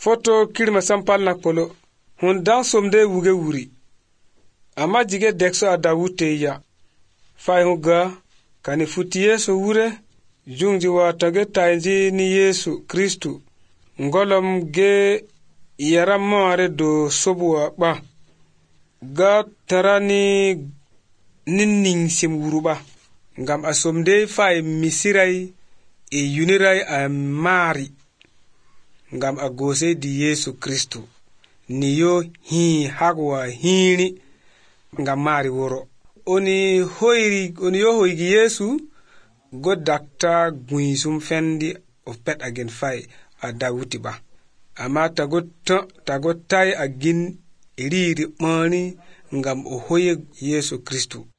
Foto kirma sampal nak polo. Hun dan somde wuge wuri. Ama jige dekso a Dawute ya. Fai huga kani futi Yesu wure. Jungji wa tage tainji ni Yesu Kristu. Ngolom ge yaram moare do sobuwa ba. Ga tarani ninning sim wuru ba. Ngam asomde fai misirai e yunirai a mari. Ngam a gose di Yesu Kristu. Niyo hi hagwa hini ngam mari woro. Oni yo hoigi Yesu go dakta guisum fendi of pet again fai a Dawuti ba. Ama tago tai agin riri mani ngam o hoye Yesu Kristu.